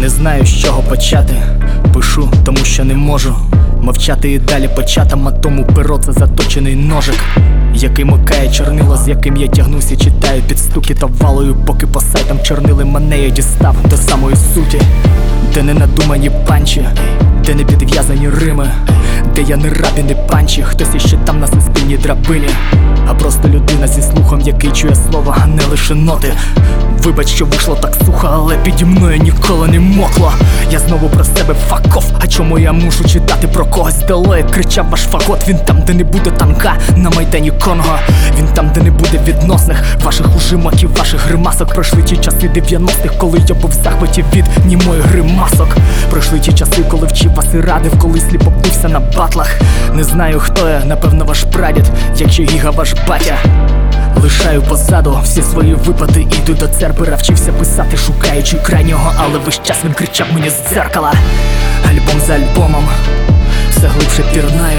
Не знаю, з чого почати. Пишу, тому що не можу мовчати і далі початам, а тому перо це заточений ножик, який микає чорнило, з яким я тягнуся, читаю під стуки та валою, поки по сайтам чорнили мене я дістав до самої суті, де не надумані панчі, де не підв'язані рими, де я не раб і не панчі, хтось іще там на суспільній драбині, а просто людина зі слухом, який чує слова, а не лише ноти. Вибач, що вийшло так сухо, але піді мною ніколи не мокло. Я знову про себе факов, а чому я мушу читати про когось? Дало, як кричав ваш фагот. Він там, де не буде танка на майдані Конго. Він там, де не буде відносних ваших ужимок і ваших гримасок. Пройшли ті часи 90-х, коли я був в захваті від німої гримасок. Пройшли ті часи, коли вчив вас і радив, коли сліпо бився на батлах. Не знаю, хто я, напевно ваш прадід, якщо Гіга ваш батя. Лишаю позаду всі свої випади, іду до Цербера, вчився писати, шукаючи крайнього, але весь час він кричав мені з дзеркала. Альбом за альбомом, все глибше пірнаю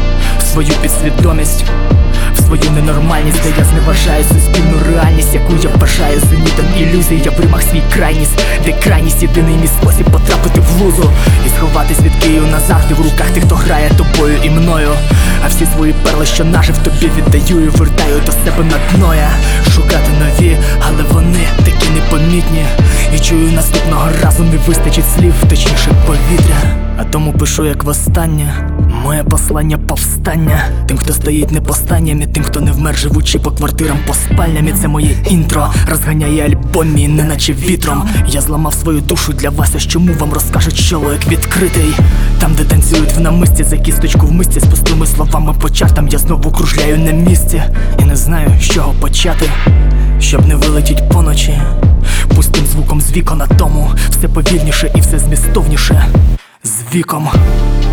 в свою підсвідомість, в свою ненормальність, де я зневажаю суспільну реальність, яку я вважаю зенітом ілюзій. Я в римах свій крайність, де крайність єдиний мій спосіб потрапити в лузу і сховатись від Києва назавжди в руках тих, хто грає тобою і мною. А всі свої перли, що нажив, тобі віддаю і вертаю до себе на дно я. Шукати нові, але вони такі непомітні, і чую, наступного разу не вистачить слів, точніше повітря. А тому пишу як востаннє моє послання повстання тим, хто стоїть не по станням, і тим, хто не вмер, живучи по квартирам, по спальням. І це моє інтро розганяє альбом мій, неначе вітром. Я зламав свою душу для вас, ось чому вам розкажуть, що лоїк відкритий. Там, де танцюють в намисті, за кісточку в мисці, з пустими словами по чартам я знову кружляю на місці. І не знаю, з чого почати, щоб не вилетіть поночі пустим звуком з вікон, а тому все повільніше і все змістовніше з віком.